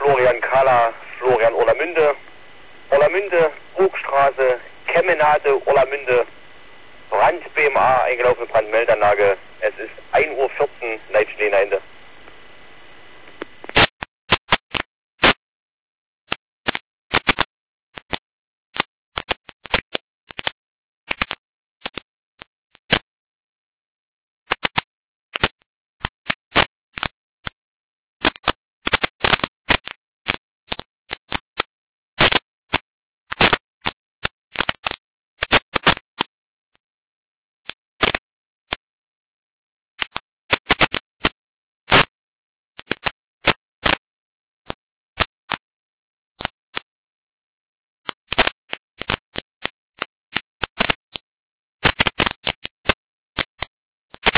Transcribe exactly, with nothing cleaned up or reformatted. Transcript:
Florian Kahler, Florian Orlamünde, Orlamünde, Burgstraße, Kemenade, Orlamünde, Brand B M A, eingelaufene Brandmeldeanlage. Es ist ein Uhr vierzehn, Leitstehen Ende.